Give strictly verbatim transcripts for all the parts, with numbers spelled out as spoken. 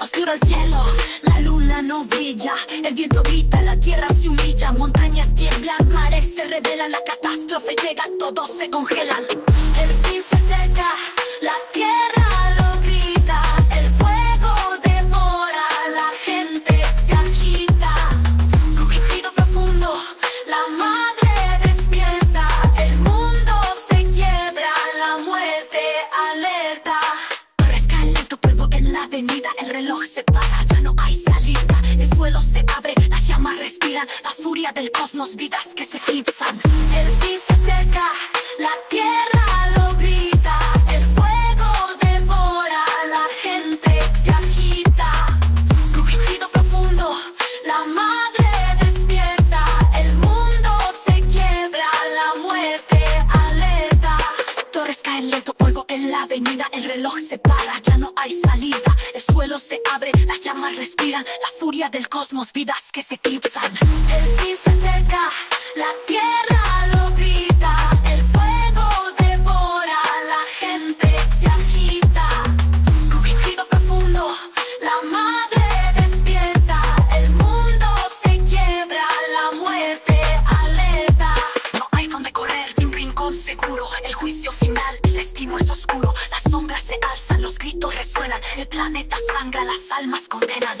oscuro el cielo, la luna no brilla, el viento grita, la tierra se humilla, montañas tiemblan, mares se revelan, la catástrofe llega, todos se congelan. El fin se acerca, la tierra lo grita, el fuego devora, la gente se agita. Rugido profundo, la madre despierta, el mundo se quiebra, la muerte alerta. Fresca el lento polvo en la avenida, el reloj se para, ya no hay salida. El suelo se abre, las llamas respiran, la furia del cosmos, vidas que se eclipsan. El fin se acerca, la tierra lo grita, el fuego devora, la gente se agita. Rugido profundo, la madre despierta, el mundo se quiebra, la muerte alerta. Torres caen lento, polvo en la avenida, el reloj se para, ya no hay salida. El suelo se abre, las llamas respiran, la furia del cosmos, vidas que se eclipsan. El fin se acerca, la tierra lo grita, el fuego devora, la gente se agita. Rugido profundo, la madre despierta, el mundo se quiebra, la muerte alerta. No hay donde correr, ni un rincón seguro, el juicio final, el destino es oscuro. Las sombras se alzan, los gritos resuenan, el planeta sangra, las almas condenan.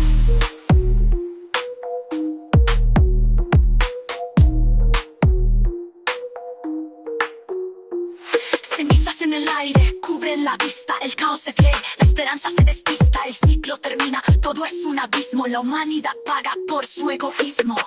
Cenizas en el aire, cubren la vista, el caos es ley, la esperanza se despista, el ciclo termina, todo es un abismo, la humanidad paga por su egoísmo.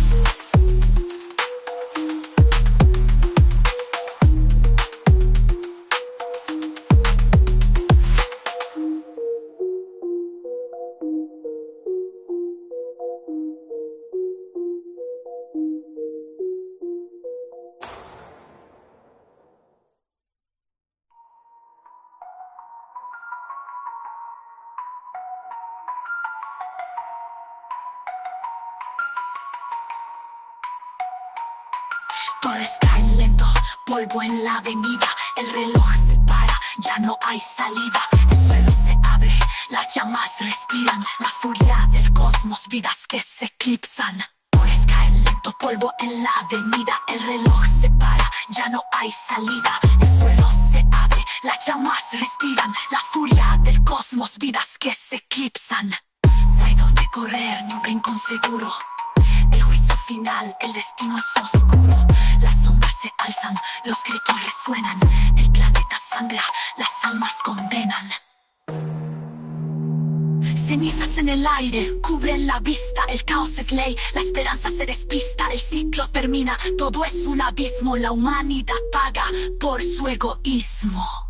Torres caen lento, polvo en la avenida, el reloj se para, ya no hay salida. El suelo se abre, las llamas respiran, la furia del cosmos, vidas que se eclipsan. Torres caen lento, polvo en la avenida, el reloj se para, ya no hay salida. El suelo se abre, las llamas respiran, la furia del cosmos, vidas que se eclipsan. No hay donde correr, ni un rincón seguro, el juicio final, el destino es oscuro. Las sombras se alzan, los gritos resuenan, el planeta sangra, las almas condenan. Cenizas en el aire, cubren la vista, el caos es ley, la esperanza se despista, el ciclo termina, todo es un abismo, la humanidad paga por su egoísmo.